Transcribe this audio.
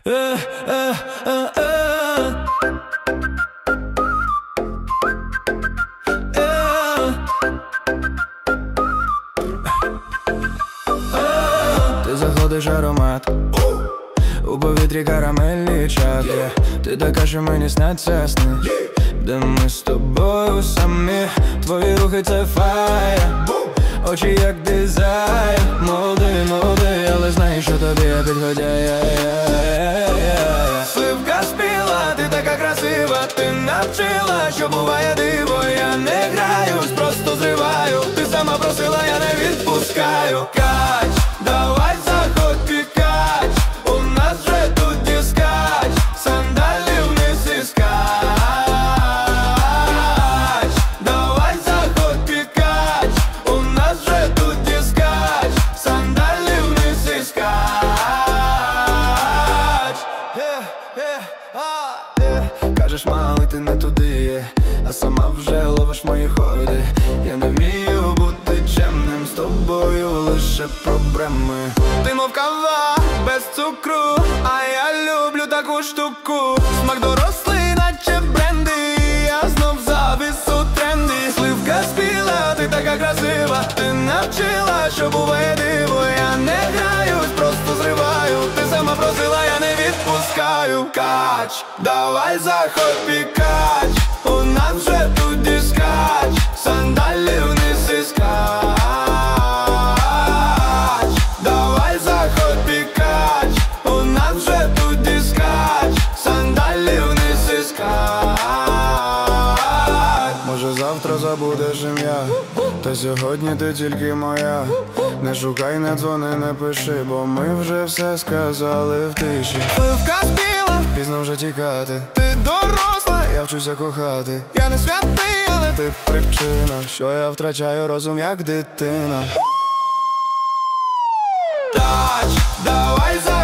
Ти заходиш аромат, у повітрі карамельні чаки. Ти така, що мені сняться сни, де ми з тобою самі. Твої рухи це фаєр, очі як дизайн. Молодий, але знаєш, що тобі я підходяю. Сливка спіла, ти така красива. Ти навчила, що буває диво. Я не граюсь, просто зриваю. Ти сама просила, я не відпускаю. Кач, давай заходь, пікач. У нас же тут дискач. Сандалі вниз і скач. Давай заходь, пікач. У нас же тут дискач. Сандалі вниз і скач. Кажеш, малий, ти не туди є, а сама вже ловиш мої ходи. Я не вмію бути чемним, з тобою лише проблеми. Ти мов кава без цукру, а я люблю таку штуку. Смак дорослий, наче бренди, я знов завис у тренді. Сливка спіла, ти така красива. Ти навчила, що буває диво. Я не граюсь, просто зриваю. Ти сама просила, я не відпускаю. Кач, давай заходь, пікач. У нас вже тут дискач. Сандалі вниз і скач. Давай заходь, пікач. У нас вже тут дискач. Сандалі вниз і скач. Може завтра забудеш ім'я, та сьогодні ти тільки моя. Не шукай, не дзвони, не пиши, бо ми вже все сказали в тиші. Сливка спіла, пізно вже тікати. Ти доросла, я вчуся кохати. Я не святий, але ти причина, що я втрачаю розум як дитина. Тач, давай за